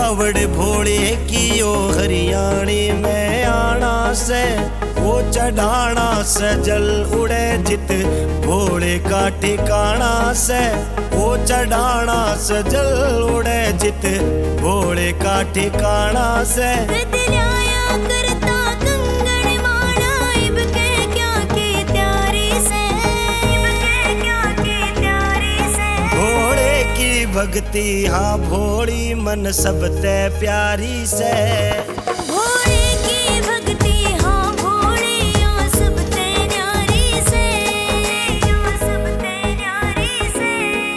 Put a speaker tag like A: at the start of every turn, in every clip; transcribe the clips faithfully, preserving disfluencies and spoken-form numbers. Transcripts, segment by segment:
A: कावड़ भोले की ओ हरियाणी में आना से, वो चढ़ाना से जल उड़े जित भोले का ठिकाना से, वो चढ़ाना से जल उड़े जित भोले का ठिकाना से।
B: करता कंगन माला इब के क्या की तैयारी से, इब के क्या की तैयारी से।
A: भोले की भक्ति हाँ भोली मन सबते प्यारी से।
B: भोले की भक्ति हाँ भोली यहाँ सबते न्यारी से, यहाँ सबते न्यारी से।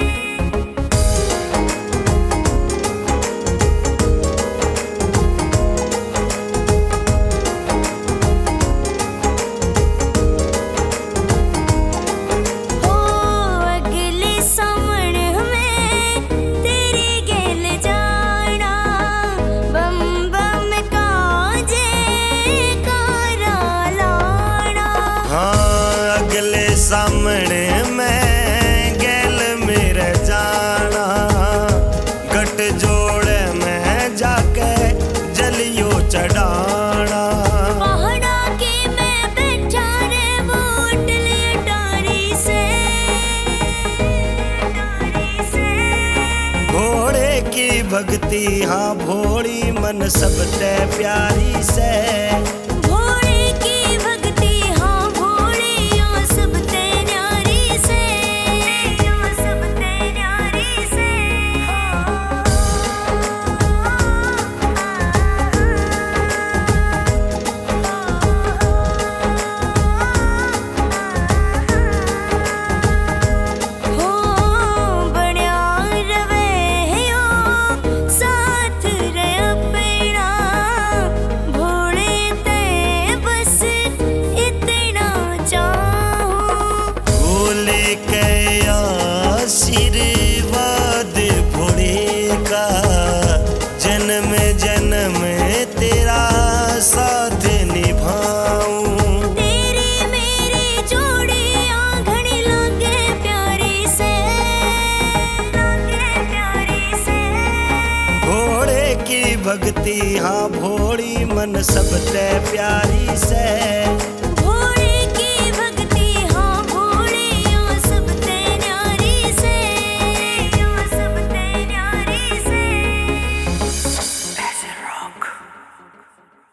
A: सामने मैं गैल मेरे जाना, गट जोड़े में जाके जलियो चढ़ाना।
B: पहाड़ा के मैं बैठा रे वोट ले डारी से, डारी से।
A: भोले की भक्ति हाँ भोली मन सबते प्यारी से। आशीर्वाद भोले का जन्म जन्म तेरा साथ निभाऊं।
B: तेरी मेरी जोड़ी आंगन लागे प्यारी से, लागे प्यारी से।
A: भोले की भक्ति हाँ भोली मन सबते प्यारी से।